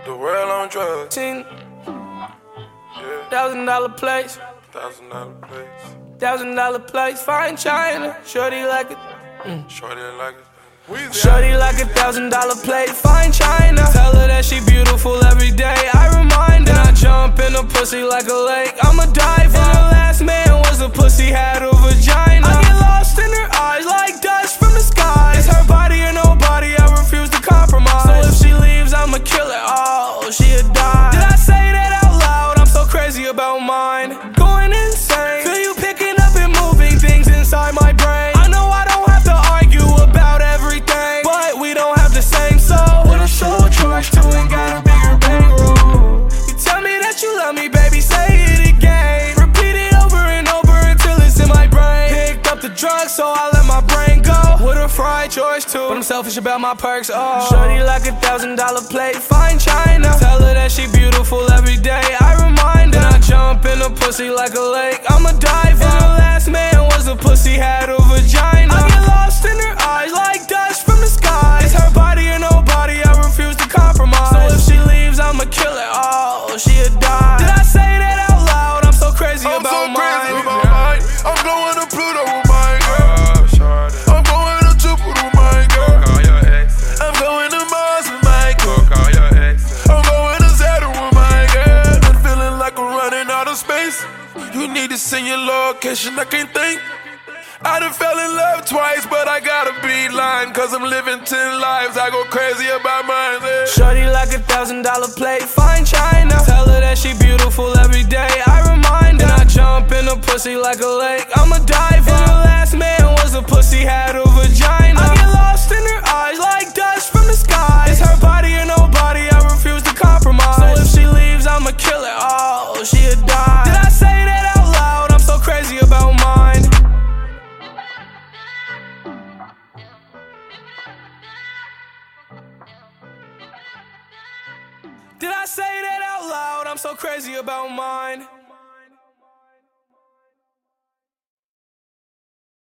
The world on drugs. $10,000 Yeah. place. $1,000 place. $1,000 place. Fine China. Shorty like it. Shorty like it. Shorty like $1,000 plate. Fine China. Tell her that she beautiful every day. I remind her. Then I jump in a pussy like a lake. I'm a diver. And her last man was a pussy, had a vagina. I get lost in her eyes like dust from the sky. It's her body or nobody. I refuse to compromise. So if she leaves, I'ma kill her. Oh, she'll die. Did I say that out loud? I'm so crazy about mine. Going insane. Feel you picking up and moving things inside my brain. I know I don't have to argue about everything, but we don't have the same soul. What a soul charge to and got a bigger bankroll. You tell me that you love me, baby, say it again. Repeat it over and over until it's in my brain. Picked up the drugs, so I let my brain go. With a fried choice too, but I'm selfish about my perks. Oh, shorty like $1,000 plate. Fine China. Tell her that she beautiful every day. I remind her. Then I jump in a pussy like a lake. I'm a diver. And her last man was a pussy, had a vagina. I get lost in her eyes like dust from the sky. It's her body or nobody. I refuse to compromise. So if she leaves, I'ma kill her. Oh, she'll die. Did I say that out loud? I'm so crazy about mine. I'm going to Pluto with my girl. I'm going to Jupiter with my girl. I'm going to Mars with my girl. I'm going to Saturn with my girl. I'm feeling like I'm running out of space. You need to send your location, I can't think. I done fell in love twice, but I gotta be lying, cause I'm living 10 lives, I go crazy about mine. Shorty like $1,000 plate, fine China. Tell her that she beautiful every day, I remind her. Then I jump in a pussy like a lake, I'm a diver. And her last man was a pussy, had a vagina. I get lost in her eyes like dust from the sky. It's her body or nobody, I refuse to compromise. So if she leaves, I'ma kill her, oh, she'll die. Did I say that out loud? I'm so crazy about mine. Did I say that out loud? I'm so crazy about mine.